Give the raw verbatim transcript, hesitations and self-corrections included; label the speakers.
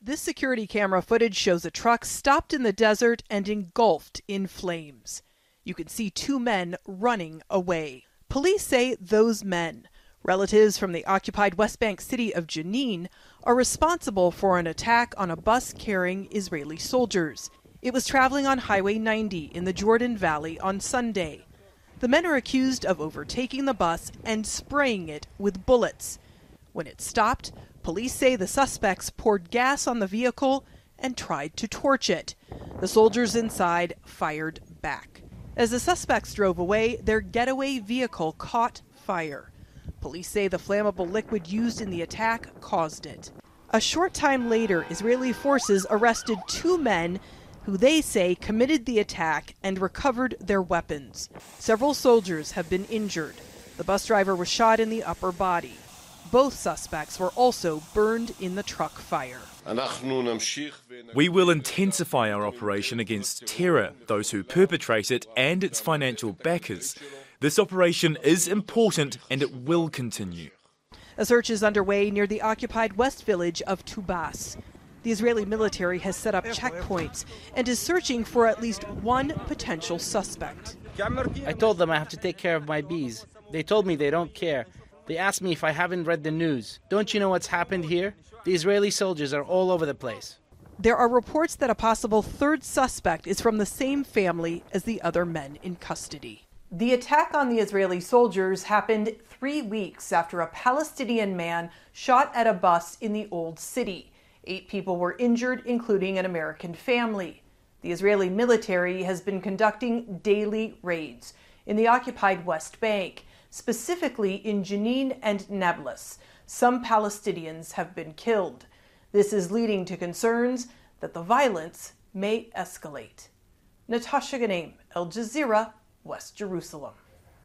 Speaker 1: This security camera footage shows a truck stopped in the desert and engulfed in flames. You can see two men running away. Police say those men, relatives from the occupied West Bank city of Jenin, are responsible for an attack on a bus carrying Israeli soldiers. It was traveling on Highway ninety in the Jordan Valley on Sunday. The men are accused of overtaking the bus and spraying it with bullets. When it stopped, police say the suspects poured gas on the vehicle and tried to torch it. The soldiers inside fired back. As the suspects drove away, their getaway vehicle caught fire. Police say the flammable liquid used in the attack caused it. A short time later, Israeli forces arrested two men who they say committed the attack and recovered their weapons. Several soldiers have been injured. The bus driver was shot in the upper body. Both suspects were also burned in the truck fire.
Speaker 2: We will intensify our operation against terror, those who perpetrate it and its financial backers. This operation is important and it will continue.
Speaker 1: A search is underway near the occupied west village of Tubas. The Israeli military has set up checkpoints and is searching for at least one potential suspect.
Speaker 3: I told them I have to take care of my bees. They told me they don't care. They asked me if I haven't read the news. Don't you know what's happened here? The Israeli soldiers are all over the place.
Speaker 1: There are reports that a possible third suspect is from the same family as the other men in custody. The attack on the Israeli soldiers happened three weeks after a Palestinian man shot at a bus in the Old City. Eight people were injured, including an American family. The Israeli military has been conducting daily raids in the occupied West Bank, specifically in Jenin and Nablus. Some Palestinians have been killed. This is leading to concerns that the violence may escalate. Natasha Ganem, Al Jazeera, West Jerusalem.